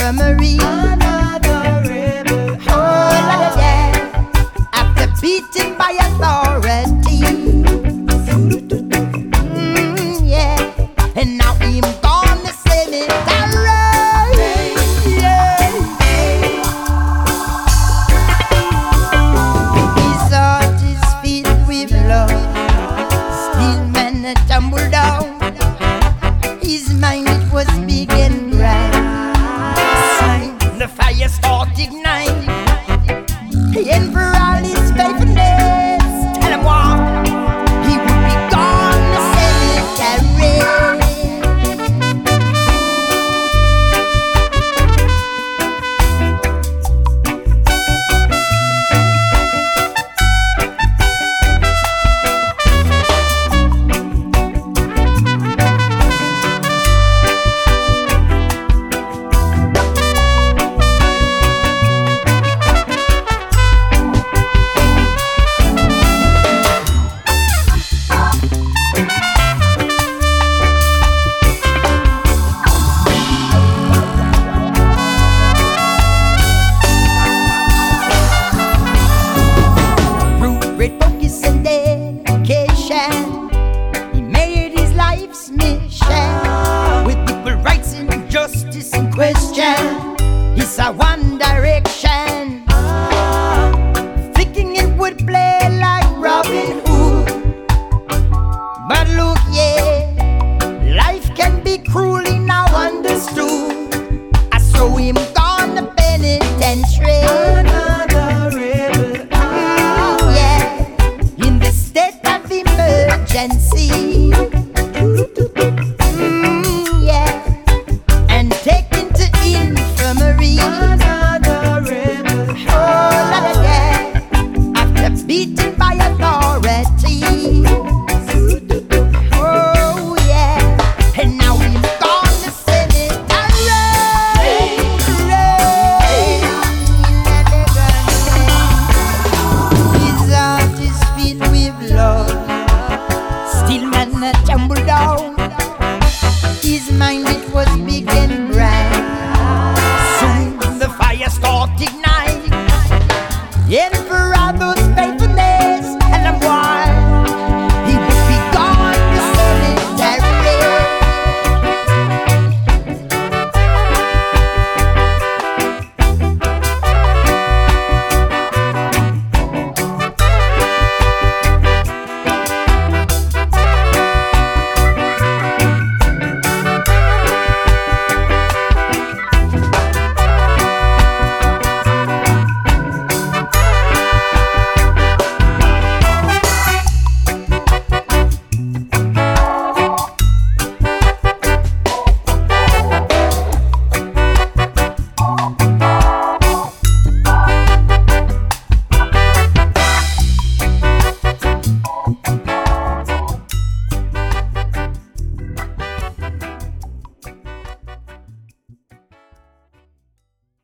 infirmary. Another rebel. Oh, yeah. After beaten by authority. Yeah. And now him gone the cemetery. Yeah. His heart is filled with love. Still man tumble down. His mind it was big and bright. The fire start ignite. And for all his faithfulness, tell him what, he would be gone the cemetery. It's a one direction. Thinking it would play like Robin Hood. But look, yeah, life can be cruelly now understood. I saw him gone the penitentiary. Another rebel. Yeah, in the state of emergency. Yeah, and taken to infirmary.